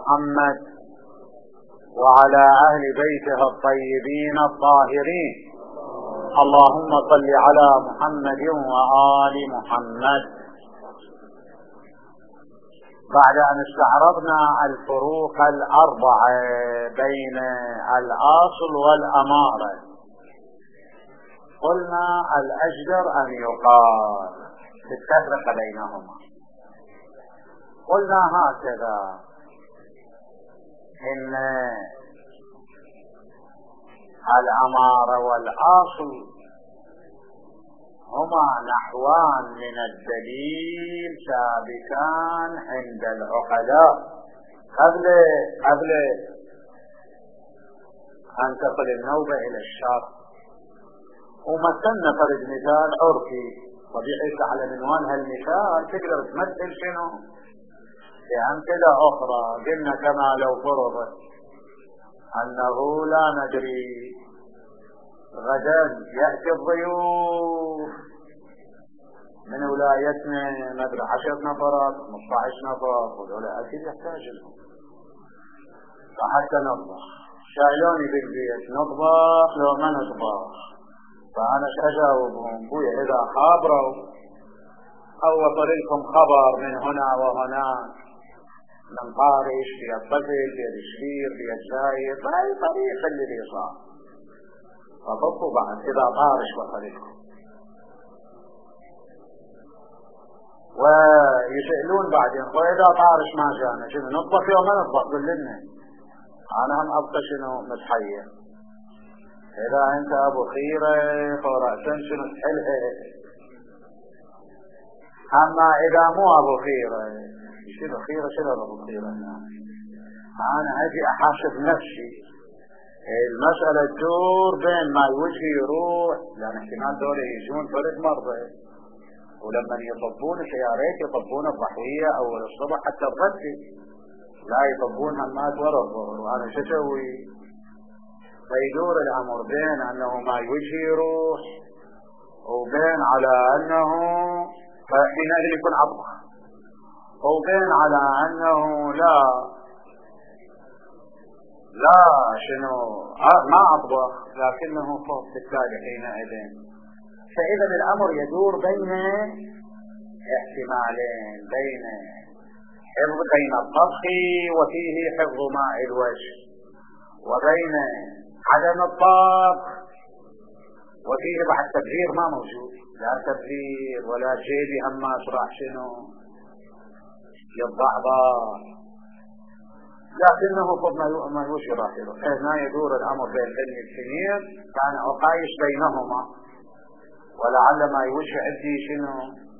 محمد وعلى أهل بيته الطيبين الطاهرين. اللهم صل على محمد وآل محمد. بعد أن استعرضنا الفروق الأربعة بين الأصل والأمارة، قلنا الأجدر أن يقال بالتفرقة بينهما. قلنا هكذا: إن الأمارة والأصل هما نحوان من الدليل ثابتان عند العقلاء. قبل أن تصل النوبة إلى الشرع، ومثلنا فرد مثال عرفي طبيعي على عنوان هالمثال تقدر تمثل شنو بأمثلة أخرى. قلنا كما لو فرض أنه لا ندري غدا يأتي الضيوف من ولايتنا ندري 10 نفرات 15 نفر، وذولا أكيد يحتاج لهم، فحتى نطبخ شايلوني بالبيت نطبخ لو ما نطبخ. فأنا أجاوبهم: بويا إذا خابروا أو وصل لكم خبر من هنا وهناك من طارش في الطفل في الشبير في الزايد فأي طريق اللي صار، فضبطوا بعد إذا طارش وصل لكم. ويسألون بعدين: وإذا طارش ما جانا شنو نطبخ يوم ما نطبخ؟ قل لنا أنا هم أبقى شنو متحير. إذا أنت أبو خيرة فرأسا شنو تحلها، أما إذا مو أبو خيرة شنو خيرة شنو أبو خيرة. أنا أجي أحاسب نفسي. المسألة تدور بين ما الوجه يروح، لأن احتمال دول يجون فرد مرضى، ولما يطبون سيارات يطبون الضحية أول الصبح حتى الغد، لا يطبون همات ورا الظهر. وأنا شو أسوي؟ فيدور الأمر بين أنه ما الوجه يروح وبين على أنه فحينئذ يكون أطبخ، وبين على أنه لا شنو ما أطبخ لكنه فوق بالتالي حينئذ. فإذا الأمر يدور بين احتمالين، بين الطبخ وفيه حفظ ماء الوجه، وبين عدم الطبخ وفيه بعد تبذير ما موجود، لا تبذير ولا جيبي هم راح شنو يضعضع، لكنه فضل ما يوشي راح يروح. هنا يدور الأمر بين علم السنين كان أقايش بينهما، ولعل ما يوشي عندي شنو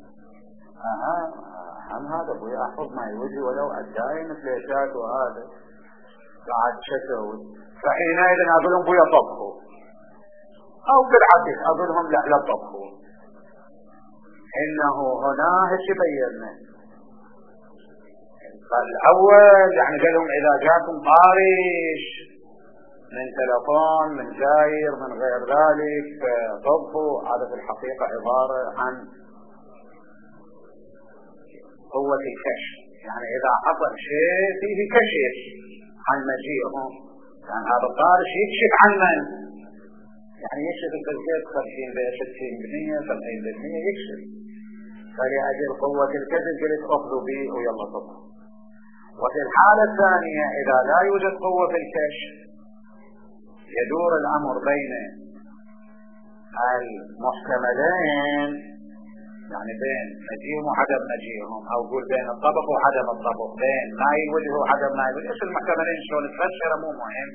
هم هذا بوي أحفظ ما يوشي ولو أدائي مثل إشاك وهذا بعد شتوي. فحينئذ أقولهم بوي طبخوا، أو بالعكس أقولهم لا طبخوا. إنه هنا هش بيّننا فالأول يعني قالهم إذا جاكم طارش من تلفون من زاير من غير ذلك طبخوا. هذا في الحقيقة عبارة عن قوة الكشف، يعني إذا حصل شيء فيه كشف عن مجيئهم، يعني هذا الطارش يكشف عن من؟ يعني يكشف الزيت 50% 70% يكشف. فلأجل قوة الكشف قلت أخذوا به ويلا طبخوا. وفي الحالة الثانية إذا لا يوجد قوة في الكشف يدور الأمر بين المحتملين، يعني بين مجيئهم وعدم مجيئهم، أو قول بين الطبخ وعدم الطبخ، بين ما يوجه وعدم ما يوجه. إيش المحتملين شلون تفسر مو مهم.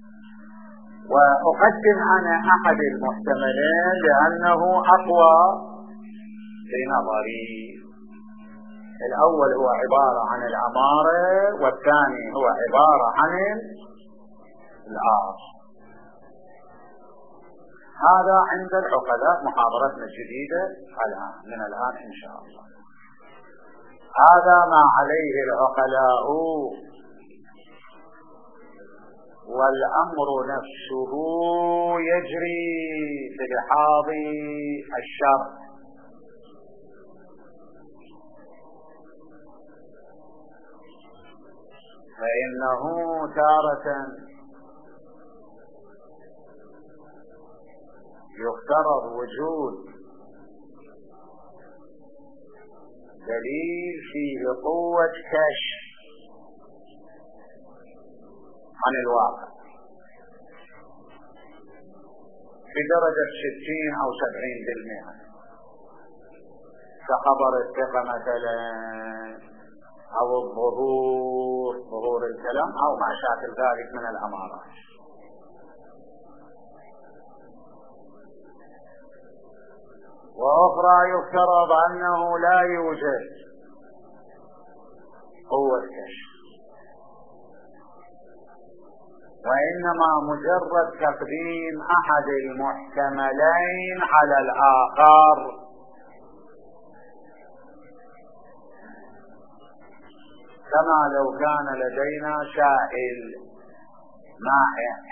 وأقدم أنا أحد المحتملين لأنه أقوى في نظري. الأول هو عبارة عن الأمارة، والثاني هو عبارة عن الأصل. هذا عند العقلاء محاضرتنا الجديدة الآن من الآن إن شاء الله. هذا ما عليه العقلاء، والأمر نفسه يجري في لحاظ الشرع. فإنه تارة يفترض وجود دليل فيه قوة كشف عن الواقع بدرجة 60 أو 70%، كخبر الثقة مثلا، أو ظهور الكلام، أو ما شاكل ذلك من الأمارات. وأخرى يفترض أنه لا يوجد قوة كشف، وإنما مجرد تقديم أحد المحتملين على الآخر، كما لو كان لدينا سائل مائع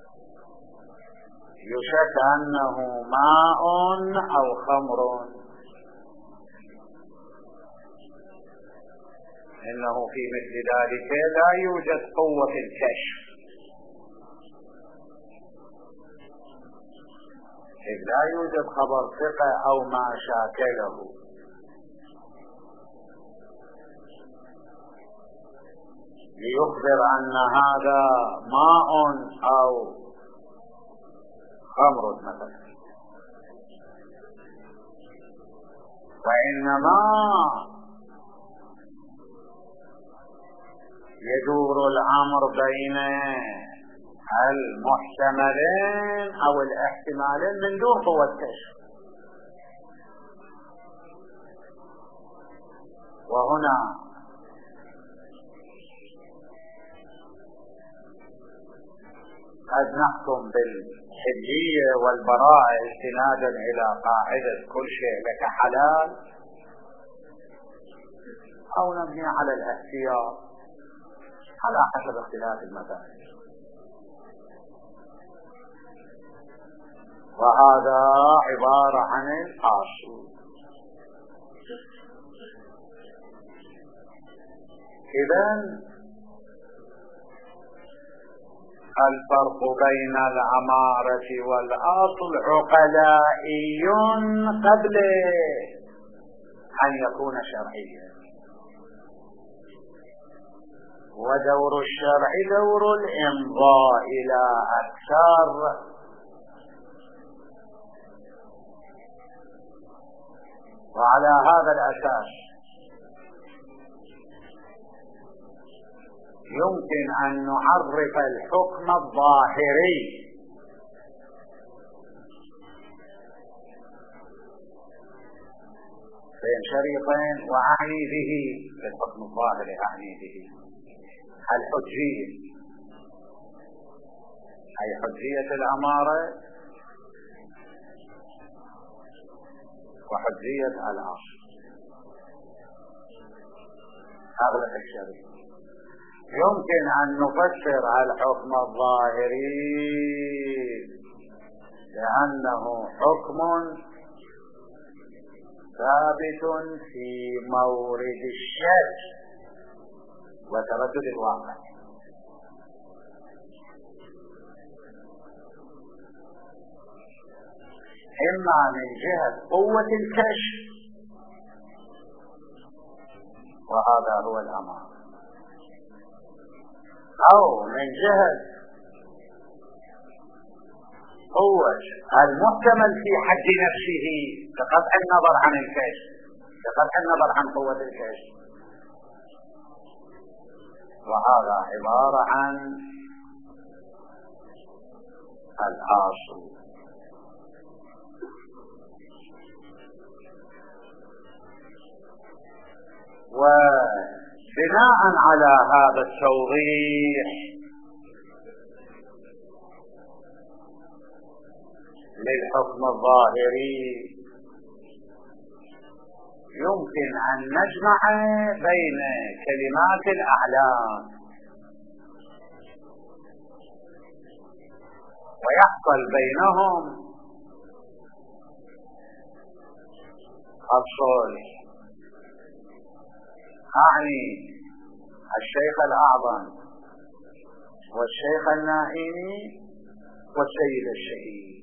يشك أنه ماء أو خمر، إنه في مثل ذلك لا يوجد قوة الكشف، إذ لا يوجد خبر ثقة أو ما شاكله. ليخبر أن هذا ماء أو خمر مثلا، وإنما يدور الأمر بين المحتملين أو الاحتمالين من دون قوة كشف. وهنا قد نحكم بالحلية والبراءة استنادا إلى قاعدة كل شيء لك حلال، أو نبني على الاحتياط على حسب اختلاف المذاهب. وهذا عبارة عن الأصل. إذن الفرق بين الأمارة والأصل عقلائي قبل أن يكون شرعيا، ودور الشرع دور الإمضاء إلى أكثر. وعلى هذا الأساس يمكن أن نعرف الحكم الظاهري بين شريطين، وأعني به الحكم الظاهري أعني به الحجية، أي حجية الأمارة وحجية الأصل. هذا الشريط يمكن أن نفسر الحكم الظاهري لأنه حكم ثابت في مورد الشك وتردد الواقع، إما من جهة قوة الكشف، وهذا هو الأمر، أو من جهة قوة المحتمل في حد نفسه بقطع النظر عن الكشف، بقطع النظر عن قوة الكشف. وهذا عبارة عن الأصل. وبناء على هذا التوضيح للحكم الظاهري يمكن أن نجمع بين كلمات الأعلام ويحصل بينهم الصلح. أعني الشيخ الأعظم والشيخ النائيني والسيد الشهيد.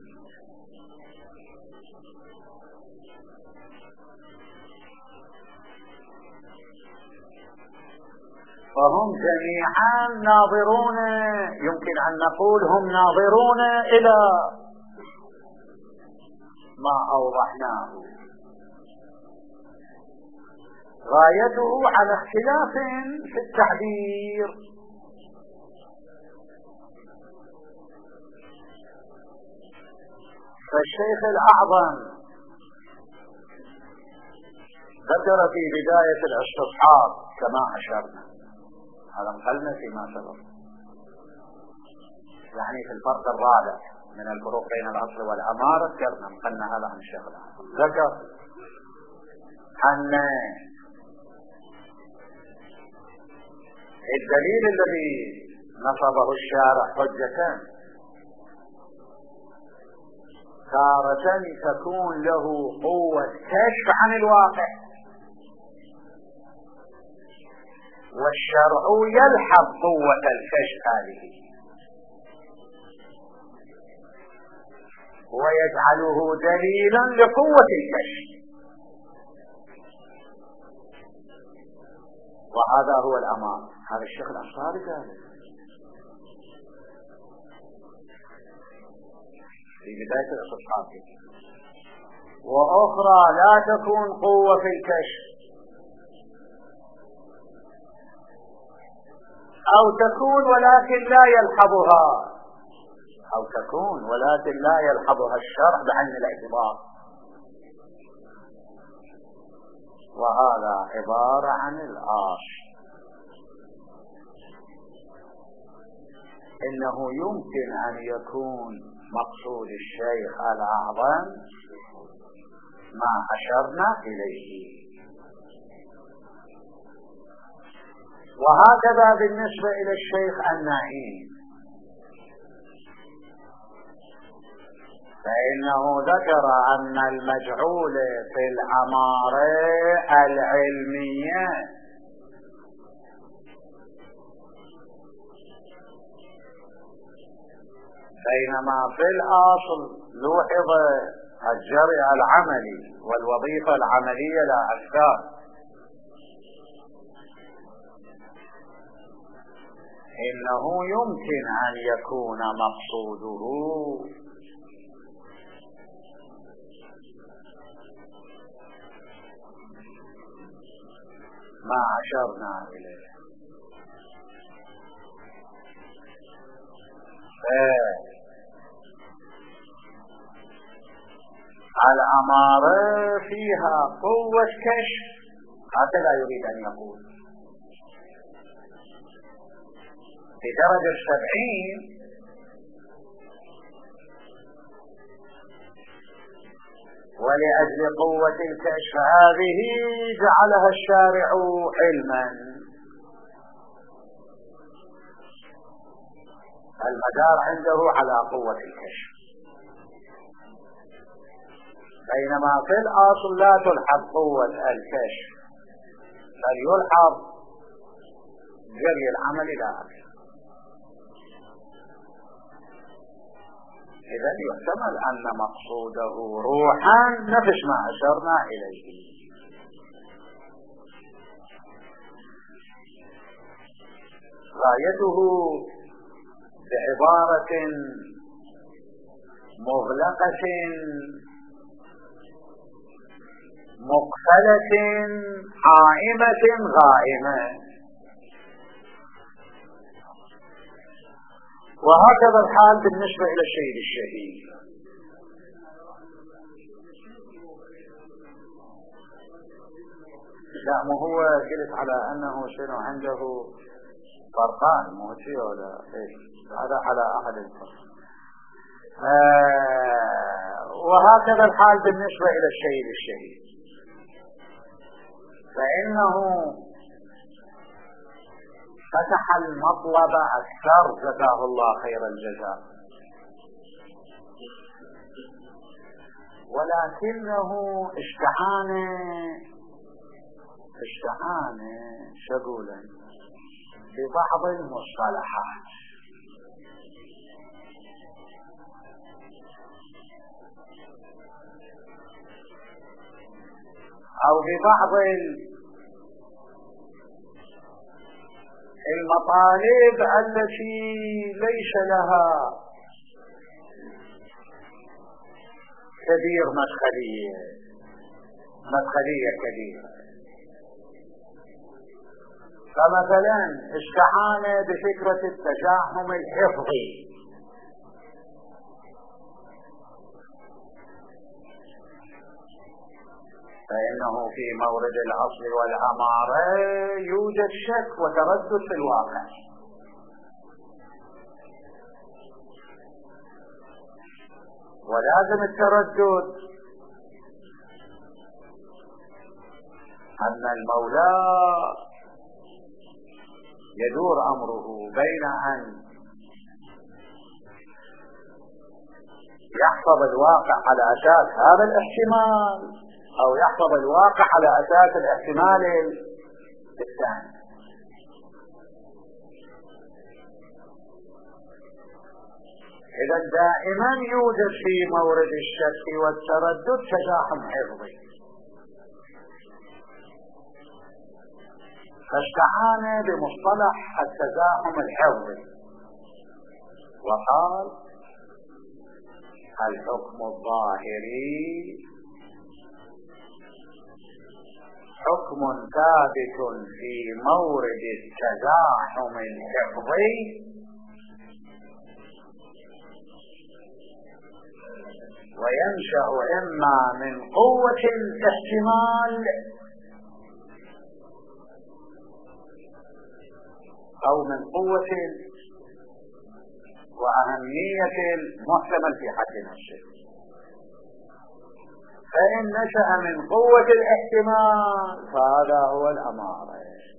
فهم جميعا ناظرون، يمكن أن نقول هم ناظرون إلى ما أوضحناه، غايته على اختلاف في التعبير. فالشيخ الأعظم ذكر في بداية الاستصحاب كما أشرنا، هذا قلنا فيما سبق، يعني في الفرق الرابع من الفروق بين الأصل والأمارة ذكرنا قلنا هذا عن الشيخ الأعظم. ذكر أن الدليل الذي نصبه الشارع حجة تارة تكون له قوة كشف عن الواقع، والشرع يلحظ قوة الكشف هذه ويجعله دليلا لقوة الكشف، وهذا هو الأمر. هذا الشيخ الأنصاري قال في بداية الاستصحاب. وأخرى لا تكون قوة في الكشف، أو تكون ولكن لا يلحظها، أو تكون ولكن لا يلحظها الشرع بعين الاعتبار، وهذا عبارة عن الأصل. إنه يمكن أن يكون مقصود الشيخ الأعظم ما أشرنا إليه، وهكذا بالنسبة إلى الشيخ النائين، فإنه ذكر أن المجعول في الأمارة العلمية بينما في الأصل لوحظ الجري العملي والوظيفة العملية لا أكثر. إنه يمكن أن يكون مقصوده ما أشرنا إليه. الأمارة فيها قوة كشف، هكذا يريد أن يقول في درجة 70، ولأجل قوة الكشف هذه جعلها الشارع علما. المدار عنده على قوة الكشف، بينما في الأصل لا تلحظ قوة الكشف، بل يلحظ جري العمل لا أكثر. إذن يحتمل أن مقصوده روحا نفس ما أشرنا إليه. غايته بعبارة مغلقة مقفلة قائمة غائمة. وهكذا الحال بالنسبة إلى السيد الشهيد. لا، ما هو قلت على أنه شنو عنده فرقان، مو شيء ولا إيش، هذا على أحد الفرق. وهكذا الحال بالنسبة إلى السيد الشهيد، فإنه فتح المطلب أكثر جزاه الله خير الجزاء، ولكنه اشتعان شغولا ببعض المصطلحات أو ببعض المطالب التي ليس لها كبير مدخلية كبيرة. فمثلا استعان بفكرة التزاحم الحفظي، فإنه في مورد الأصل والأمارة يوجد شك وتردد في الواقع، ولازم التردد أن المولى يدور أمره بين أن يحفظ الواقع على أساس هذا الاحتمال أو يحفظ الواقع على أساس الاحتمال الثاني. إذا دائما يوجد في مورد الشك والتردد تزاحم حفظي، فاستعان بمصطلح التزاحم الحفظي وقال الحكم الظاهري حكم ثابت في مورد التزاحم الحفظي وينشأ إما من قوة الاحتمال أو من قوة وأهمية المحتمل في حد نفسه. فإن نشأ من قوة الاحتمال فهذا هو الأمارة،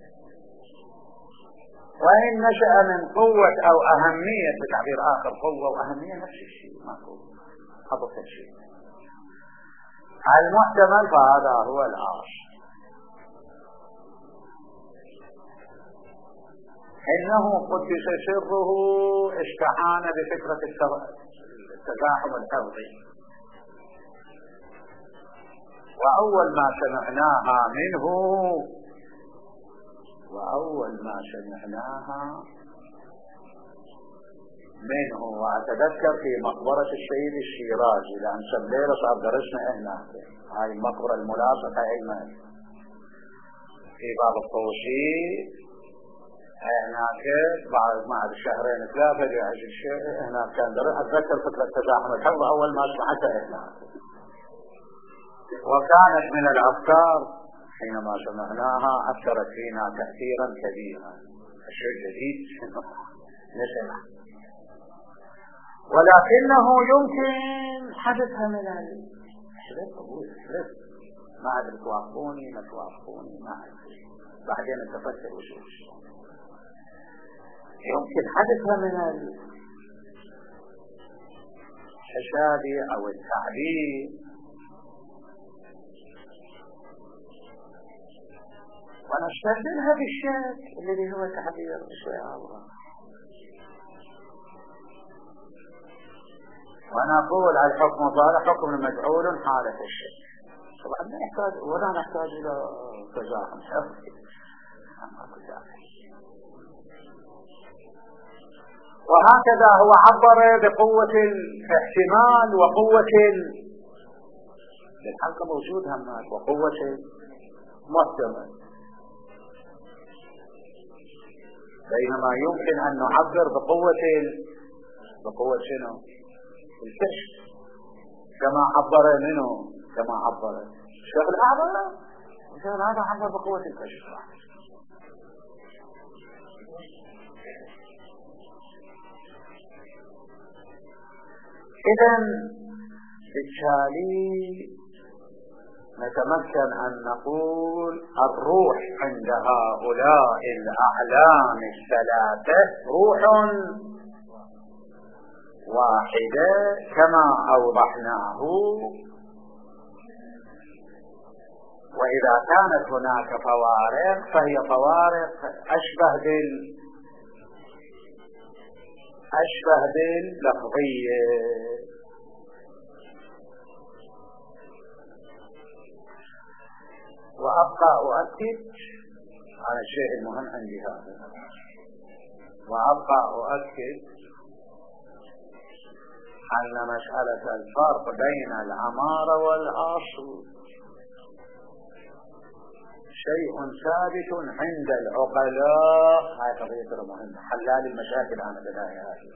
وإن نشأ من قوة أو أهمية بتعبير آخر قوة وأهمية نفس الشيء ماكو أبو الشيء المحتمل فهذا هو الأصل. إنه قدس سره استعان بفكرة التزاحم الحفظي، وأول ما سمعناها منه وأتذكر في مقبرة السيد الشيرازي، لأن سبليرة صار درسنا هناك هاي المقبرة الملاصقة علما في باب الطوشي هناك بعد شهرين ثلاثة هناك كان درس. أتذكر فكرة تزاحم الحفظ أول ما سمعتها هناك، وكانت من الأفكار حينما سمعناها أثرت فينا تأثيرا كبيرا. الشيء جديد نسمع، ولكنه يمكن حدثها من ما أدري توافقوني ما توافقوني ما أدري، بعدين نتفكر وشوش يمكن حدثها من الحساب أو التعبير، ونستبدلها بالشك الذي هو تعبير شوية الله، ونقول الحكم صالح حكم مجعول حالة الشك. طبعا لا يحتاج ولا نحتاج إلى تزاحم حفظي. وهكذا هو عبر بقوة الاحتمال وقوة للحلقة موجود همات وقوة المحتمل، بينما يمكن أن نعبر بقوة شنو؟ الكشف، كما عبر منه كما عبر الشيخ الأعظم، الشيخ الأعظم عبر بقوة الكشف. إذن بالتالي نتمكن أن نقول الروح عند هؤلاء الأعلام الثلاثة روح واحدة كما أوضحناه، وإذا كانت هناك فوارق فهي فوارق أشبه باللفظية. وأبقى أؤكد على الشيء المهم عندي هذا، وأبقى أؤكد أن مسألة الفرق بين العمارة والأصل شيء ثابت عند العقلاء. هاي قضية مهمة، حلال المشاكل عن بداية هذه.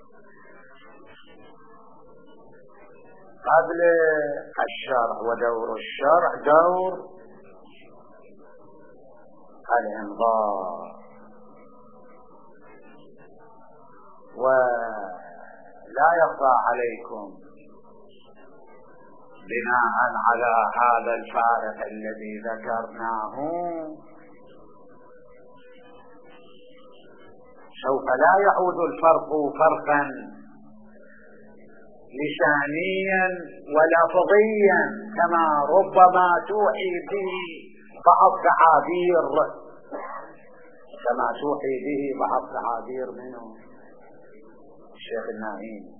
قبل الشرع، ودور الشرع دور الإنظار، ولا يخفى عليكم بناء على هذا الفارق الذي ذكرناه سوف لا يعود الفرق فرقا لسانيا ولفظيا كما ربما توحي به بعض تعابير منه الشيخ الناهين،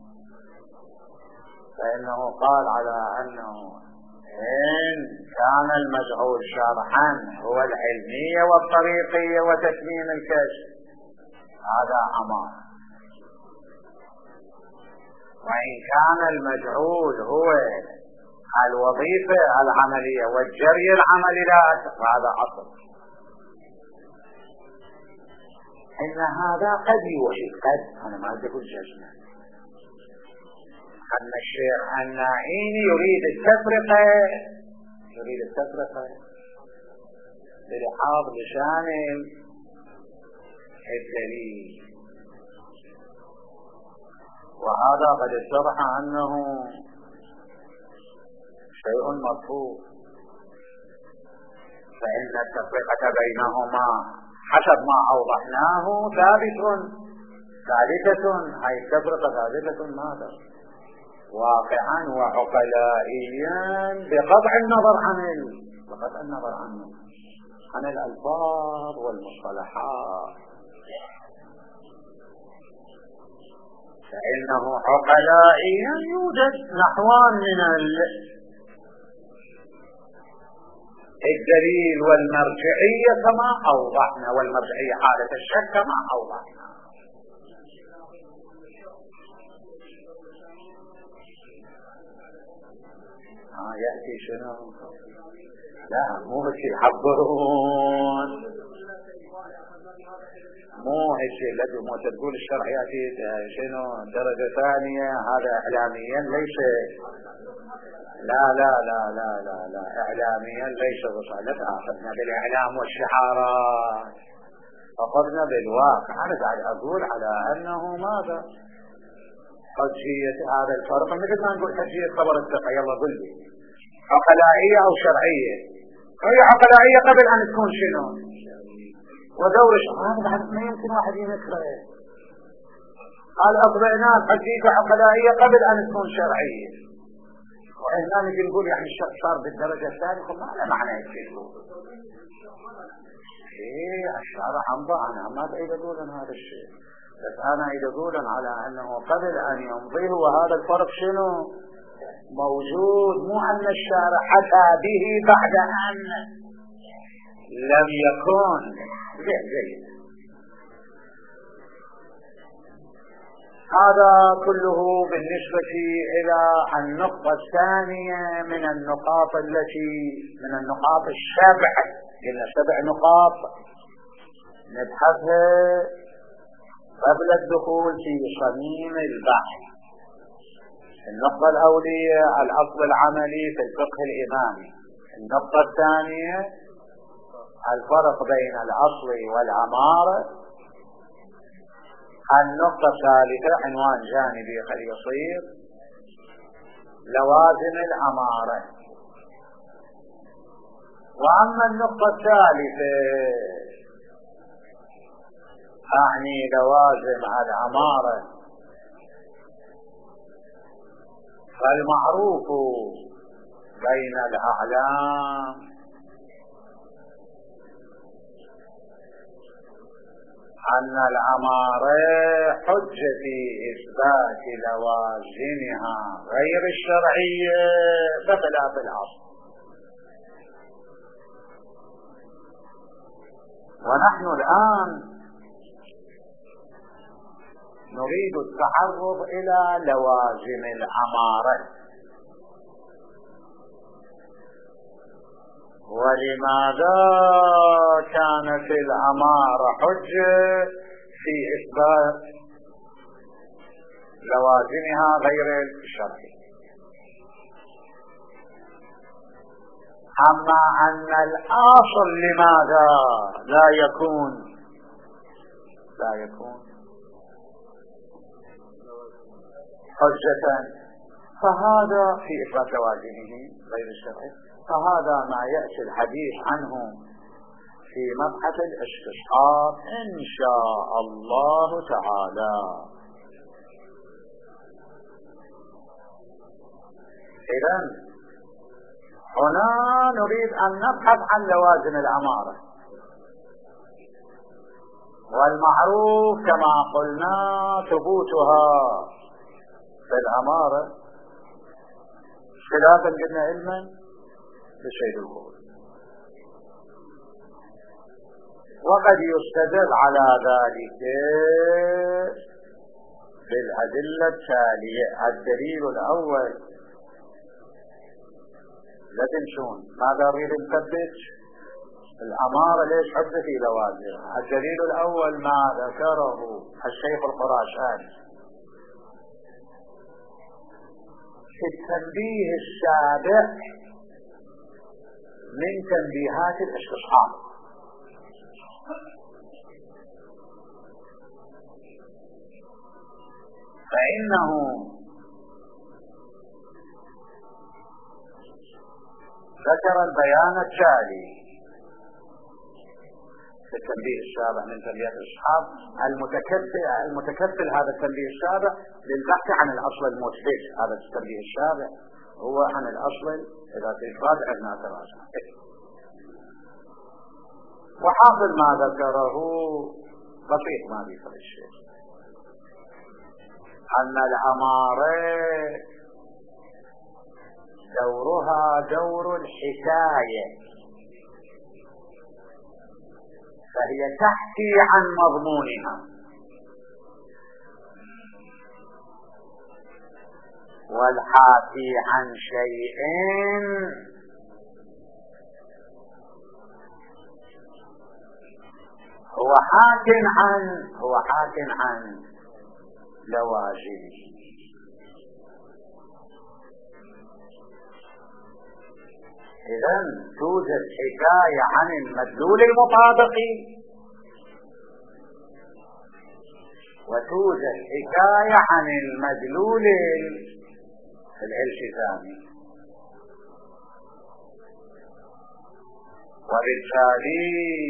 فإنه قال على أنه إن كان المجعول شرحا هو العلمية والطريقية وتتميم الكشف هذا عمار، وإن كان المجعول هو الوظيفة العملية والجري العملي لا هذا أصل. إن هذا قد يوحي، قد أنا ما أقول جزما، أن الشيخ الناهين يريد التفرقة بلحاظ لسان الدليل، وهذا قد اتضح أنه شيء مرفوض، فإن التفرقة بينهما حسب ما أوضحناه ثابتة، أي التفرقة ثابتة ماذا؟ واقعا وعقلائيا بقطع النظر عن الألفاظ والمصطلحات، فإنه عقلائيا يوجد نحوان من الدليل والمرجعية كما أوضحنا، والمرجعية حالة الشك كما أوضحنا. يأتي شنو؟ لا مو هيك يحضرون، مو هيك الذي مو تقول الشرع يأتي شنو درجة ثانية، هذا إعلاميا ليس، لا لا لا لا لا لا إعلاميا ليس بصالة. أخذنا بالإعلام والشعارات، أخذنا بالواقع. أنا قاعد أقول على أنه ماذا حجية هذا الفرق، مثل ما نقول حجية خبر الثقة. يلا قل لي عقلائية أو شرعية؟ هي عقلائية قبل أن تكون شنو؟ ودور هذا بعد ما يمكن واحد ينكره. قال أطبعناه حجية عقلائية قبل أن تكون شرعية، وإحنا نجي نقول يعني الشخص صار بالدرجة الثانية، ما له معنى يكفيه. إيه الشارع أنا ما بعيد أقول هذا الشيء، بس أنا إذا أقول على أنه قبل أن يمضيه وهذا الفرق شنو موجود، مو أن الشارع حتى به بعد أن لم يكن زين. هذا كله بالنسبة إلى النقطة الثانية من النقاط السبع، قلنا 7 نقاط نبحثها قبل الدخول في صميم البحث. النقطة الأولية الأصل العملي في الفقه الإمامي، النقطة الثانية الفرق بين الأصل والعمارة، النقطة الثالثة عنوان جانبي قد يصير لوازم العمارة. وأما النقطة الثالثة أعني لوازم العمارة، فالمعروف بين الأعلام أن العمارة حجة في إثبات لوازمها غير الشرعية بخلاف الأصل. ونحن الآن نريد التعرض إلى لوازم الأمارة. ولماذا كانت الأمارة حجة في إثبات لوازمها غير الشرعي؟ أما أن الأصل لماذا لا يكون حجة، فهذا في إثبات لوازمه غير الشرعي. فهذا ما يأتي الحديث عنه في مبحث الاستصحاب إن شاء الله تعالى. إذن هنا نريد أن نبحث عن لوازم الأمارة، والمعروف كما قلنا ثبوتها في الأمارة خلافا قلنا علما بشيء القول. وقد يستدل على ذلك بالأدلة التالية. الدليل الأول، لا تنسون ماذا نريد نثبت؟ الأمارة ليش حجة في لوازمها. الدليل الأول ما ذكره الشيخ الخراساني في التنبيه السابق من تنبيهات الاستصحاب، فإنه ذكر البيان التالي في التنبيه السابع من تنبيهات الاستصحاب المتكفل هذا التنبيه السابع للبحث عن الأصل المثبت. هذا التنبيه السابع هو عن الأصل إذا تفاد أبناء دراسة. وحاصل ما ذكره بسيط ما بيفرق الشيء، أن الأمارة دورها دور الحكاية، فهي تحكي عن مضمونها، والحاكي عن شيء هو حاك عن لوازمه. إذن توجد حكاية عن المدلول المطابقي، وتوجد حكاية عن المدلول الالتزامي، وبالتالي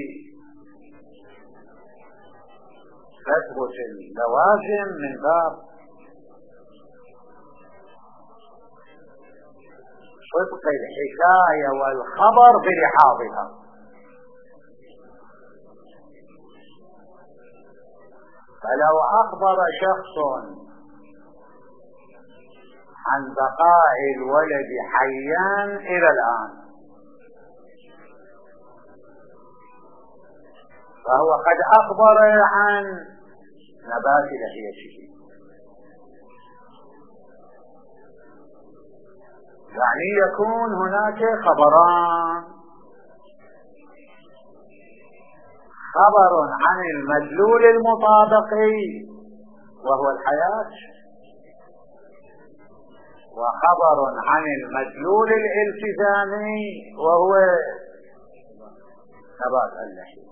تثبت اللوازم من باب صدق الحكاية والخبر بلحاظها. فلو أخبر شخص عن بقاء الولد حيا إلى الآن، فهو قد أخبر عن نبات لحيته، يعني يكون هناك خبران: خبر عن المدلول المطابقي وهو الحياة، وخبر عن المدلول الالتزامي وهو نبات اللحية.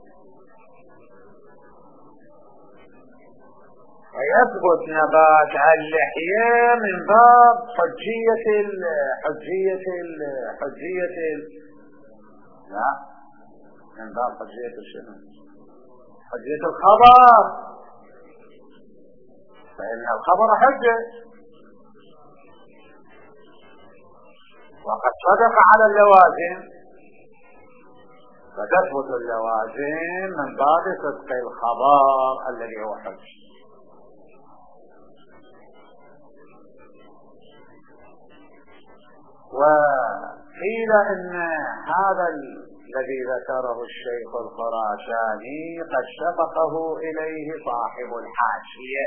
ويثبت نبات اللحية من باب حجية الخبر، فإن الخبر حجة، وقد صدق على اللوازم، فتثبت اللوازم من باب صدق الخبر الذي هو حجة. وقيل ان هذا الذي ذكره الشيخ الخراساني قد سبقه إليه صاحب الحاشية.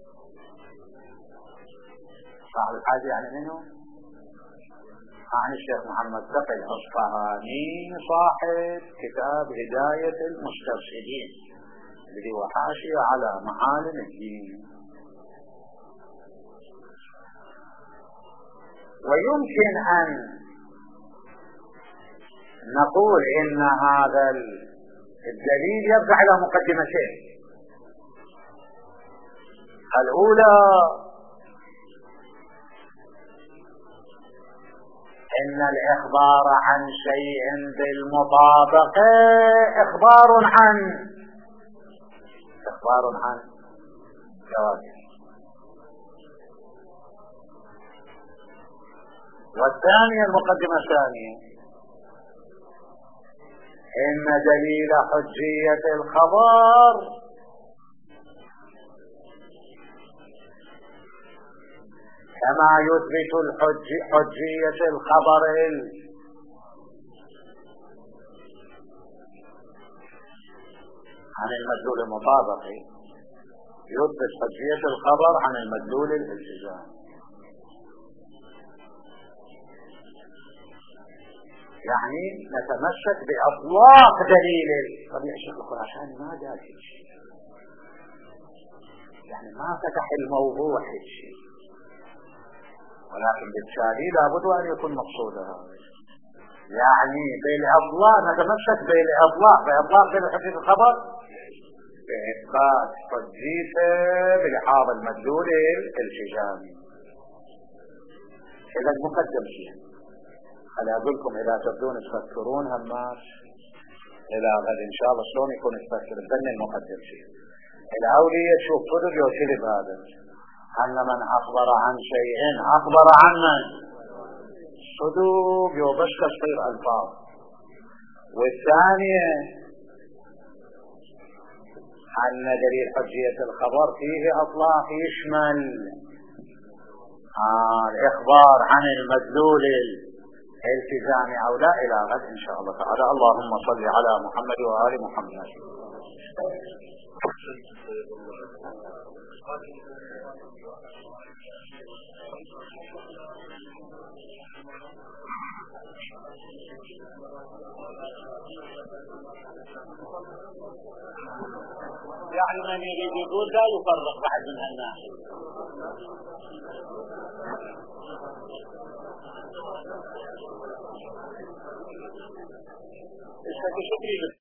صاحب الحاشية يعني منه؟ عن الشيخ محمد تقي الأصفهاني صاحب كتاب هداية المسترشدين الذي هو حاشية على معالم الدين. ويمكن أن نقول إن هذا الدليل يرجع إلى مقدمتين. الأولى إن الإخبار عن شيء بالمطابقة إخبار عن جواز. والثانية المقدمة الثانية إن دليل حجية الخبر كما يثبت حجية الخبر عن المدلول المطابقي يثبت حجية الخبر عن المدلول الالتزام. يعني نتمسك بأطلاق دليل. طب يا شيخ الخراساني ما قال شيء، يعني ما فتح الموضوع شيء، ولكن بالتالي لابد أن يكون مقصود هذا. يعني بالإطلاق نتمسك بالإطلاق بالحجية الخبر بإثبات حجيته بلحاظ المدلول الالتزامي. إذا مقدم شيء خلي أقولكم إذا تبدون تفكرون هماش إلى غد إن شاء الله شلون يكون يفكر بأن المقدم شيء الأولية تشوف صدق يوكلب هذا أن من أخبر عن شيء أخبر عن من صدق يوبش كسير ألفاظ. والثانية أن دليل حجية الخبر فيه أطلاق يشمل الإخبار عن المدلول التزامي أو لا إلى غد إن شاء الله تعالى. اللهم صل على محمد وآل محمد. يعني من يريد يقول لا يفرق بعد من الناس. شكرا.